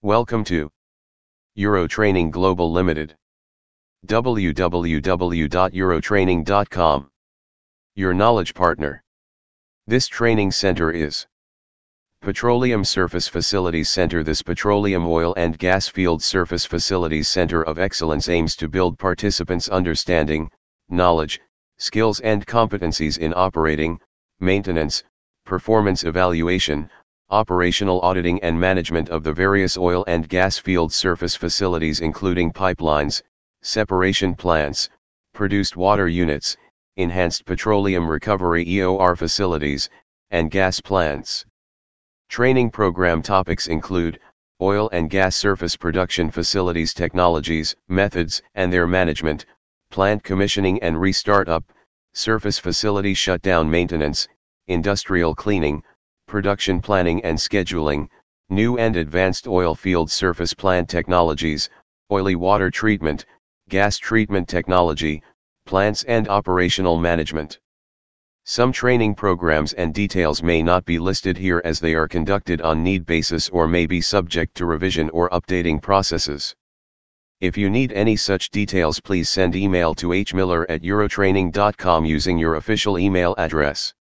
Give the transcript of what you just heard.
Welcome to Eurotraining Global Limited. www.eurotraining.com. Your knowledge partner. This training center is Petroleum Surface Facilities Center. This Petroleum Oil and Gas Field Surface Facilities Center of Excellence aims to build participants' understanding, knowledge, skills and competencies in operating, maintenance, performance evaluation, operational auditing and management of the various oil and gas field surface facilities including pipelines, separation plants, produced water units, enhanced petroleum recovery EOR facilities, and gas plants. Training program topics include oil and gas surface production facilities technologies, methods and their management, plant commissioning and restart-up, surface facility shutdown maintenance, industrial cleaning, production planning and scheduling, new and advanced oil field surface plant technologies, oily water treatment, gas treatment technology, plants and operational management. Some training programs and details may not be listed here as they are conducted on need basis or may be subject to revision or updating processes. If you need any such details, please send email to hmiller@eurotraining.com using your official email address.